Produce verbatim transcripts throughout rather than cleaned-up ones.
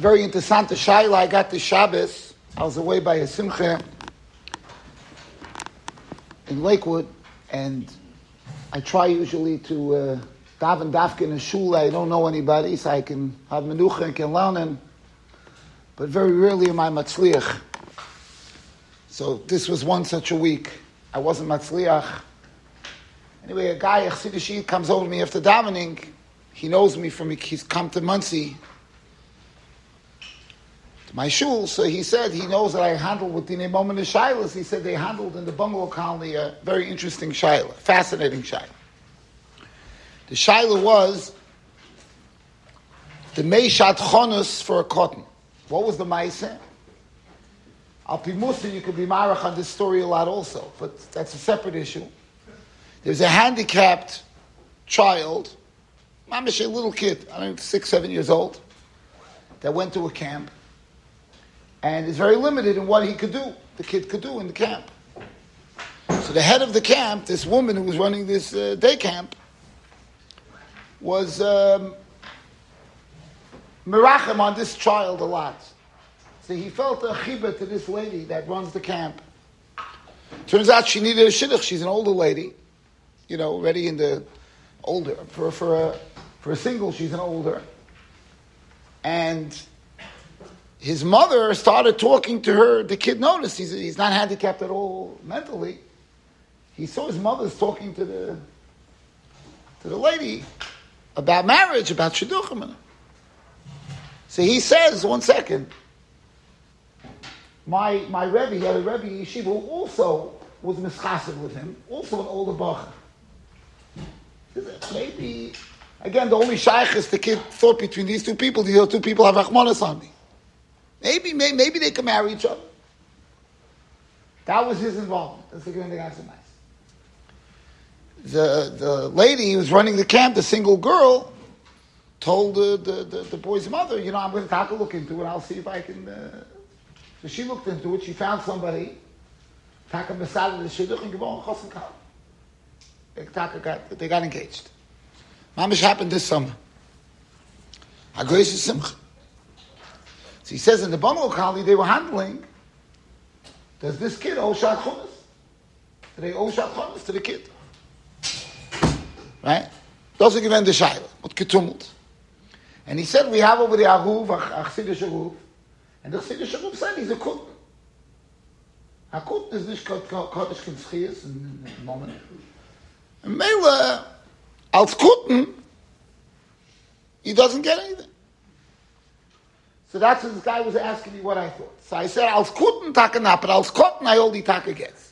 very interessant shaila. I got the Shabbos. I was away by a simcha in Lakewood, and I try usually to uh, daven dafka in a shul. I don't know anybody, so I can have menucha and can learn. But very rarely am I matzliach. So this was one such a week. I wasn't matzliach. Anyway, a guy, a Chassidish Yid, comes over to me after davening. He knows me from, he's come to Muncie, to my shul. So he said he knows that I handled with Dinei Moment of Shilas. He said they handled in the bungalow colony a very interesting Shilah, fascinating Shilah. The Shilah was the Meishat Chonus for a cotton. What was the Maaseh? Al Pi Musa, you could be marach on this story a lot also, but that's a separate issue. There's a handicapped child, mamish, a little kid, I don't know, six, seven years old, that went to a camp, and is very limited in what he could do, the kid could do in the camp. So the head of the camp, this woman who was running this uh, day camp, was um, merachem on this child a lot. So he felt a chibah to this lady that runs the camp. Turns out she needed a shidduch. She's an older lady, you know, already in the older. For, for, a, for a single, she's an older. And his mother started talking to her. The kid noticed he's, he's not handicapped at all mentally. He saw his mother's talking to the to the lady about marriage, about shidduchim. So he says, one second, my my Rebbe, he had a Rebbe Yeshiva who also was mischassiv with him, also an older bacher. Maybe, again, the only shaykh is the kid thought between these two people, these two people have rachmanas on me. Maybe, maybe, maybe they can marry each other. That was his involvement. That's the kind of answer. The the lady who was running the camp, the single girl, told the, the, the, the boy's mother, you know, I'm going to take a look into it. I'll see if I can. Uh... So she looked into it. She found somebody. Taka Masada the Shidduch and Gibon Chosen Kal. Taka got they got engaged. Mamish happened this summer. Hagoyes Simcha. So he says in the bungalow colony they were handling. Does this kid owe Shat Chunas? Do they owe Shat Chunas to the kid? Right? Doesn't give him the Shaila, but Ketumult. And he said, we have over the Aruv, a Chassidish Aruv, and the Chassidish Aruv said he's a Kut. A Kut is nicht Kodesh Kinschiyas in the moment. And Mela, als Kuten, he doesn't get anything. So that's what this guy was asking me what I thought. So I said, als Kuten taka na, but als Kuten I only taka gets.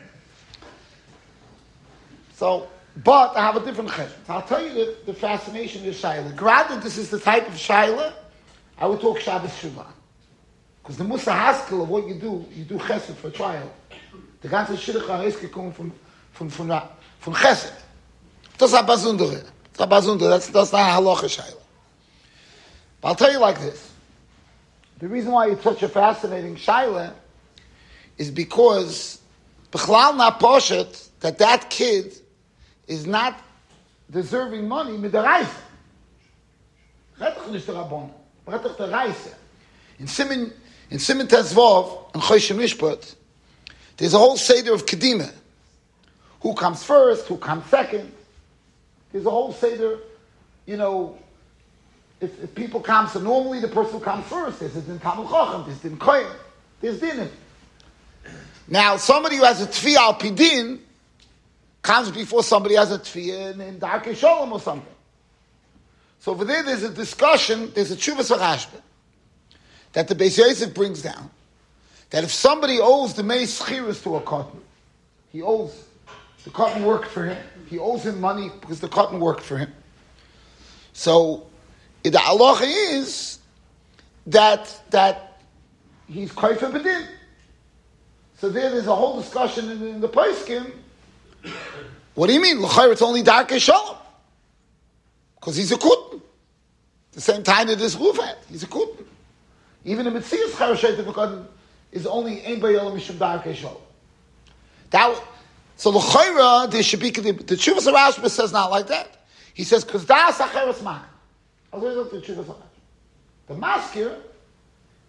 So, but I have a different cheshbon. So I'll tell you the, the fascination of Shaila. Granted, this is the type of Shaila, I would talk Shabbos Shuvah. Because the Musa Haskell of what you do, you do chesed for a child. The ganze Shidduch HaReske comes from, from, from, from, from chesed. Das ist a Basundere. That's a Basundere. That's, that's not a halacha Shaila. But I'll tell you like this. The reason why it's such a fascinating Shaila is because B'chlal na poshet that that kid is not deserving money midaraisa. Retach nicht der Rabbon, retach der Reise. In Simen, in Simen Tezvov, and Choshen Mishpat, there's a whole seder of Kedima. Who comes first, who comes second. There's a whole seder, you know, if, if people come, so normally the person who comes first, there's din Talmud Chacham, there's din Kohen, there's din. Now, somebody who has a Tfi al Pidin, comes before somebody has a tefillah in, in Darkei Sholem or something. So over there, there's a discussion, there's a Tshuvas HaRashba, that the Beis Yosef brings down, that if somebody owes the Meis Chiras to a cotton, he owes, the cotton worked for him, he owes him money because the cotton worked for him. So, the halacha is that, that he's Koifa B'din. So there, there's a whole discussion in, in the Poskim. What do you mean? L'chayr, it's only Darkei Sholem. Because he's a Kuten. The same time that this Ruf had. He's a Kuten. Even the Metzias Charashet of a Kuten is only Ein Bayolam Mishum Darkei Sholem. That, so l'chayr, there should be, the, the Tshuvas HaRashba says not like that. He says, because das acheres mak. I'll tell you what the Tshuvas HaRashba. The maskir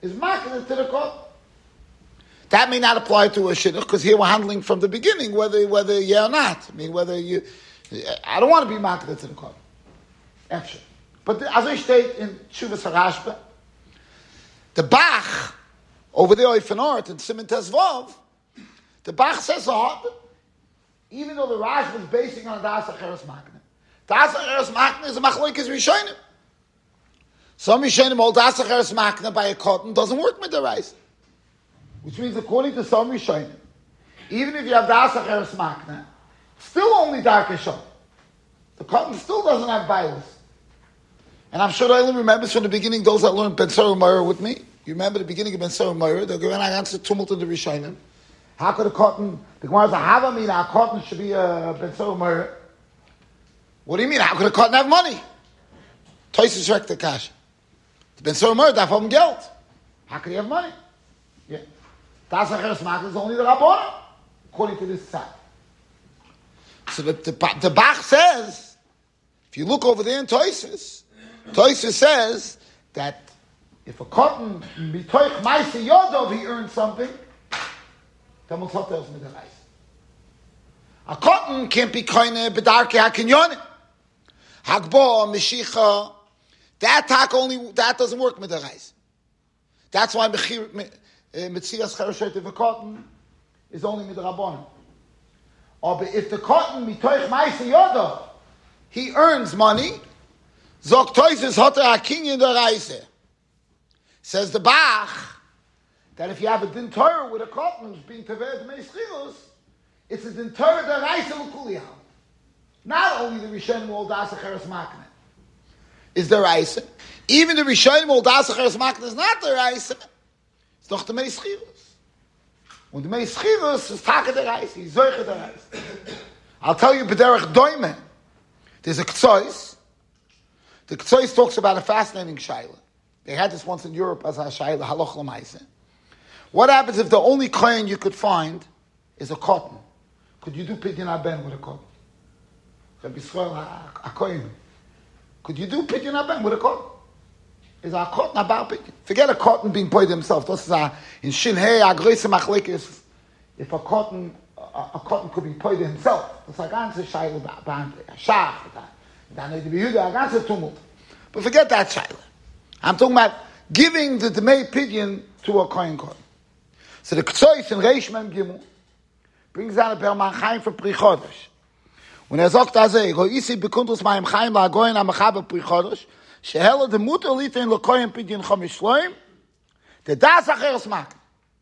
is makna to the cotton. That may not apply to a shidduch, because here we're handling from the beginning whether whether yeah or not. I mean, whether you, I don't want to be makna to the cotton. Actually. But the, as I state in Shuvas Harashba, the Bach, over there in Art in Siman Tezvav, the Bach says hard, even though the Rash was basing on Das Acheres Makna. Das Acheres Makna is a Machlokes Rishonim. Some Rishonim hold Das Acheres Makna by a cotton doesn't work with the rice. Which means according to some Rishonim, even if you have Das Acheres Makna, still only Dark Shon. The cotton still doesn't have violence. And I'm sure Eileen remembers from the beginning, those that learned Ben Sora Meir with me. You remember the beginning of Ben Sora Meir? They're going to answer tumult in the Rishonim. How could a cotton, the Gemara says, how mean a cotton should be a Ben Sora Meir? What do you mean? How could a cotton have money? Toises Rek the Kash. The Ben Sora Meir, darf haben Geld. How could he have money? Yeah. Das Acheres Makna is only the Rabbona, according to this side. So the, the, the Bach says, if you look over there in Toises, Toises says that if a cotton mitoich ma'aseh yodov he earns something, then we'll talk to us with the rice. A cotton can't be koine bedarke hakinyonim, hagbo meshicha. That tak only that doesn't work with the rice. That's why mechir mitzias cherushet of a cotton is only with the rabbanon. Or if the cotton mitoich ma'aseh yodov he earns money. Zok Toises hat er a kinyan der Reise. Says the Bach that if you have a din Torah with a cotton who's being teved meischilos, it's a din Torah der Reise l'kuliyam. Not only the Rishonim will das acheres makna is the Reise, even the Rishonim will das acheres makna is not the Reise. It's doch the meischilos. Und the meischilos is taka der Reise, he's zoiche der Reise. I'll tell you b'derech doime. There's a ktsois. The Ktsois talks about a fascinating shaila. They had this once in Europe as a shaila, haloch l'maiseh. What happens if the only kohen you could find is a cotton? Could you do pidyon haben with a cotton? Rabbi Yisrael, a kohen. Could you do pidyon haben with a cotton? Is a cotton about pidyon? Forget a cotton being paid himself. This is a, in Shin Hei, a groise machlekes. If a cotton, a, a cotton could be paid himself. It's like answer shaila, a shach, but forget that shaila. I'm talking about giving the Demei Pidyon to a Kohen Kohen. So the Ktsois in Reish Mem Gimel brings down a Perman Chaim for Pri Chodesh. When er sagt azay, go isi bekundus ma'im Chaim la goyen amachab Pri Chodesh, shehela de mutter liten lo Kohen Pidyon chomish shloim, the das acheres makna.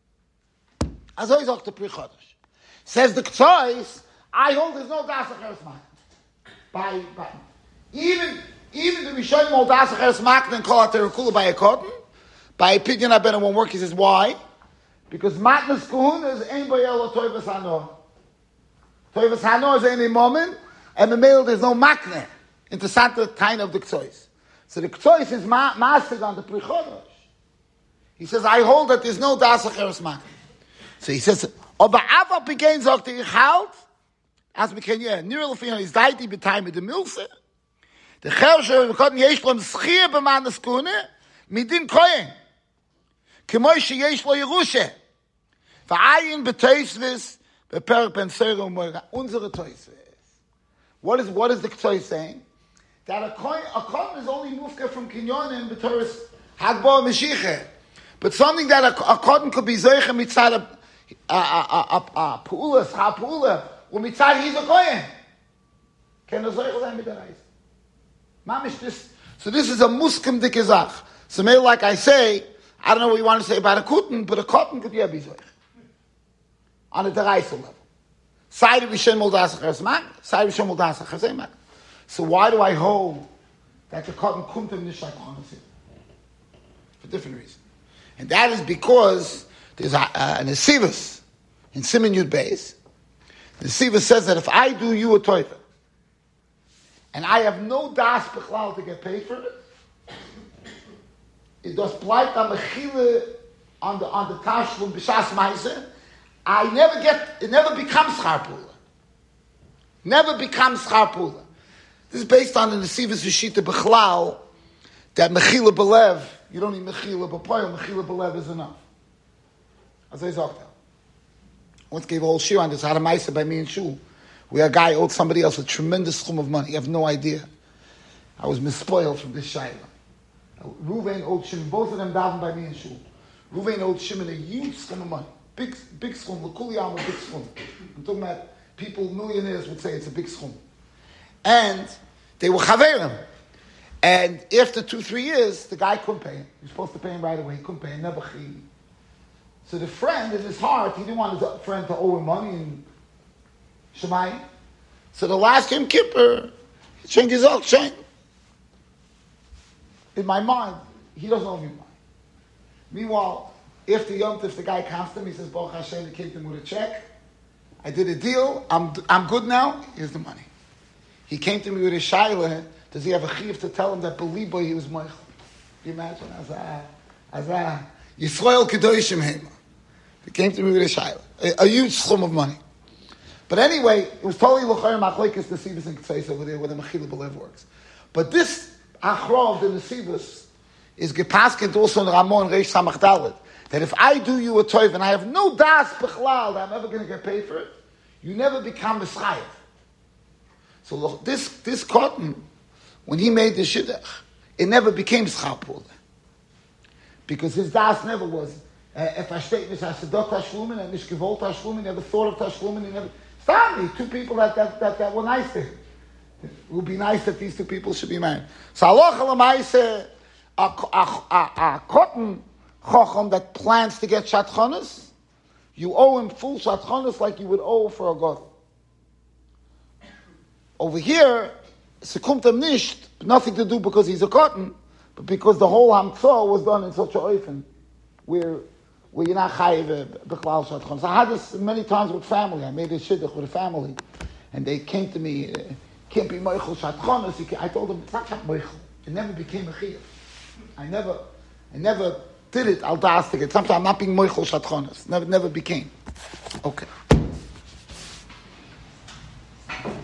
Azay sagt the Pri Chodesh. Says the Ktsois, I hold there's no das acheres makna. By, by, Even even the Rishonim will das acheres makna and call out the Rekula by a cotton. By a pidyon haben won't work. He says why? Because matnas kahuna is ein bayel toivas hano. Toivas hano is any moment, and the male there's no makna. Interessant kind of the Ktsois. So the Ktsois is ma- mastered on the Pri Chodesh. He says I hold that there's no das acheres makna. So he says aber ava began sagt ich halt as we can yeah near lefina is daiti betime the milse. The Chersher, we couldn't yesh lom schir b'man eskune, midin koyen. K'moy she yesh lo Yerusha. V'ayin b'toisvis, b'perek ben serum moira. Unsere toisvis. What is, what is the Ktsois saying? That a coin, a coin is only mufka from kinyonim b'toris hagbo meshiche. But something that a, a cotton could be zoiche mitzad a, a, a, a, a, pu'ulas, ha-pu'ula, or mitzad he's a koyen. Can a zoiche sein mit der Reise? Mamish this, so this is a muskim dikizach. So maybe like I say, I don't know what you want to say about a cotton, but a cotton could be a bizoich. On a deraisa level. Side of Rishon Moldas Chesmak, side of Rishon Moldas Chesemak. So why do I hold that the cotton kumtem nishak chonasim? For different reasons. And that is because there's a, uh, an Esivus in Siman Yud Beis. The Esivus says that if I do you a toifer, and I have no das bichlal to get paid for it, it does blight on mechile on the on the tashlum b'shas ma'aseh. I never get, it never becomes charpula. Never becomes charpula. This is based on the Nesivus V'shita bichlal that mechile belev you don't need mechila b'poil, mechila b'lev is enough. As I talked about. Once gave a whole shir on this, I had a ma'aser by me and Shu. We had a guy owed somebody else a tremendous sum of money. You have no idea. I was mispoiled from this shayla. Ruvain owed Shimon, both of them davened by me and Shu. Ruvain owed Shimon a huge sum of money. Big, big sum. L'kuli yam, a big sum. I'm talking about people, millionaires would say it's a big sum. And they were chaverim. And after two, three years, the guy couldn't pay him. He was supposed to pay him right away. He couldn't pay him. Never chi. So the friend, in his heart, he didn't want his friend to owe him money and Shemayim. So the last Yom Kippur, he changed his old chain. In my mind, he doesn't owe me money. Meanwhile, after Yom Tov, the guy comes to him, he says, Baruch Hashem, he came to me with a check. I did a deal. I'm I'm good now. Here's the money. He came to me with a shayla. Does he have a chiv to tell him that Belibo he was moichel? You imagine? As a, as a, Yisrael Kedoshim Hema. He came to me with a shayla. A, a huge sum of money. But anyway, it was totally l'chayim machlekes the Sivas and Ketzais over there where the Mechila B'lev works. But this Achrov, the Nesivas, is gepaskent also in Ramon Reish Samach Dalet, that if I do you a toiv and I have no das bichlal that I'm ever going to get paid for it, you never become a schayev. So look, this this cotton, when he made the shidduch, it never became schar pula, because his das never was. Uh, if I state this as sedot tashlumin and nishkevol tashlumin, never thought of tashlumin, he never. Stop me. Two people that that that, that were nice to him. It would be nice that these two people should be married. So halacha l'maaseh, a, a, a, a cotton chacham that plans to get shatchanas, you owe him full shatchanas like you would owe for a god. Over here, sekumtem nisht, nothing to do because he's a cotton, but because the whole hamtzah was done in such a oifen, where where you're not chayiv b'chlal shatchanas. I had this many times with family. I made a shidduch with a family, and they came to me. Uh, Can't be moichel shatchanas. I told them it's not moichel. It never became a chiyuv. I never, I never did it al dastik. Sometimes I'm not being moichel shatchanas. Never, never became. Okay.